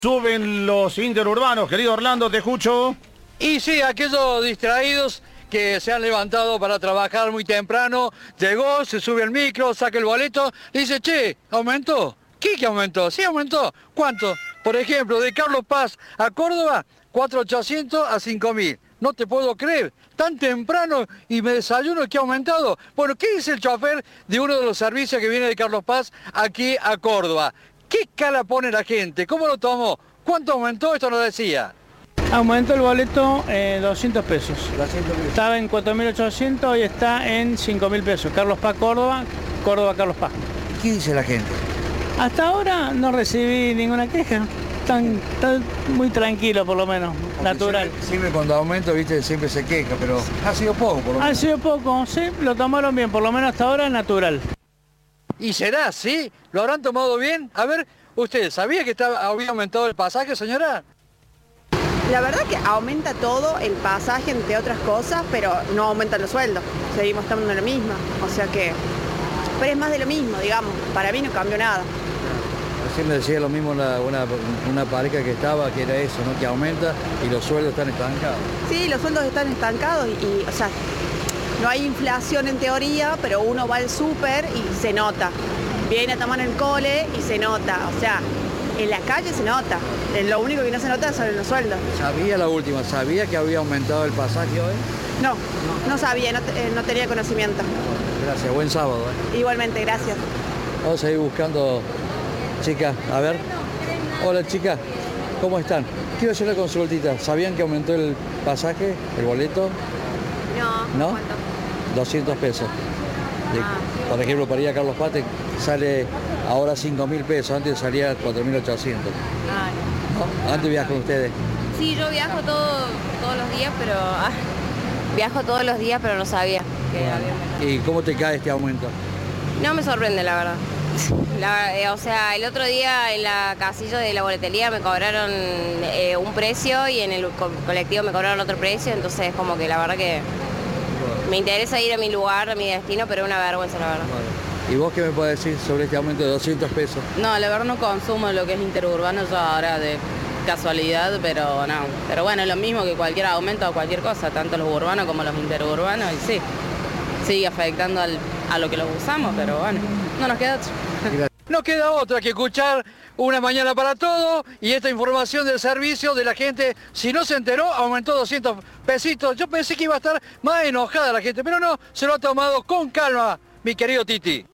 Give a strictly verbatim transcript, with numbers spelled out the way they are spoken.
Suben los interurbanos, querido Orlando, te escucho. Y sí, aquellos distraídos que se han levantado para trabajar muy temprano, llegó, se sube al micro, saca el boleto, y dice, che, ¿aumentó? ¿Qué que aumentó? Sí, aumentó. ¿Cuánto? Por ejemplo, de Carlos Paz a Córdoba, cuatro mil ochocientos a cinco mil. No te puedo creer, tan temprano y me desayuno que ha aumentado. Bueno, ¿qué dice el chofer de uno de los servicios que viene de Carlos Paz aquí a Córdoba? ¿Qué cara pone la gente? ¿Cómo lo tomó? ¿Cuánto aumentó? Esto nos decía. Aumentó el boleto eh, doscientos pesos. doscientos pesos. Estaba en cuatro mil ochocientos y está en cinco mil pesos. Carlos Paz, Córdoba, Córdoba, Carlos Paz. ¿Qué dice la gente? Hasta ahora no recibí ninguna queja. Están, están muy tranquilo, por lo menos, porque natural. Siempre, siempre cuando aumenta, viste, siempre se queja, pero ha sido poco, por lo menos. Ha sido poco, sí, lo tomaron bien, por lo menos hasta ahora natural. ¿Y será así? ¿Lo habrán tomado bien? A ver, ¿usted sabía que estaba, había aumentado el pasaje, señora? La verdad que aumenta todo el pasaje, entre otras cosas, pero no aumentan los sueldos. Seguimos estando en lo mismo. O sea que... Pero es más de lo mismo, digamos. Para mí no cambió nada. Recién me decía lo mismo una, una, una pareja que estaba, que era eso, ¿no? Que aumenta y los sueldos están estancados. Sí, los sueldos están estancados y, y o sea, no hay inflación en teoría, pero uno va al súper y se nota. Viene a tomar el cole y se nota. O sea, en la calle se nota. Lo único que no se nota son los sueldos. ¿Sabía la última? ¿Sabía que había aumentado el pasaje hoy? No, no sabía, no, eh, no tenía conocimiento. Gracias, buen sábado. ¿eh? Igualmente, gracias. Vamos a ir buscando, chicas, a ver. Hola chicas, ¿cómo están? Quiero hacer una consultita. ¿Sabían que aumentó el pasaje, el boleto? No. ¿No? ¿Cuánto? doscientos pesos. De- Ah. Por ejemplo, para ir a Carlos Paz te sale ahora cinco mil pesos, antes salía cuatro mil ochocientos. Ah, no. ¿No? Antes viajan ustedes. Sí, yo viajo todo, todos los días, pero... ah, viajo todos los días, pero no sabía que había aumentado. ¿Y cómo te cae este aumento? No me sorprende, la verdad. La- eh, o sea, el otro día en la casilla de la boletería me cobraron eh, un precio y en el co- colectivo me cobraron otro precio, entonces como que la verdad que me interesa ir a mi lugar, a mi destino, pero es una vergüenza, la verdad. ¿Y vos qué me puedes decir sobre este aumento de doscientos pesos? No, la verdad no consumo lo que es interurbano yo ahora de casualidad, pero no. Pero bueno, es lo mismo que cualquier aumento o cualquier cosa, tanto los urbanos como los interurbanos, y sí, sigue afectando al, a lo que los usamos, pero bueno, no nos queda otro. No queda otra que escuchar Una Mañana para Todo y esta información del servicio de la gente. Si no se enteró, aumentó doscientos pesitos. Yo pensé que iba a estar más enojada la gente, pero no, se lo ha tomado con calma, mi querido Titi.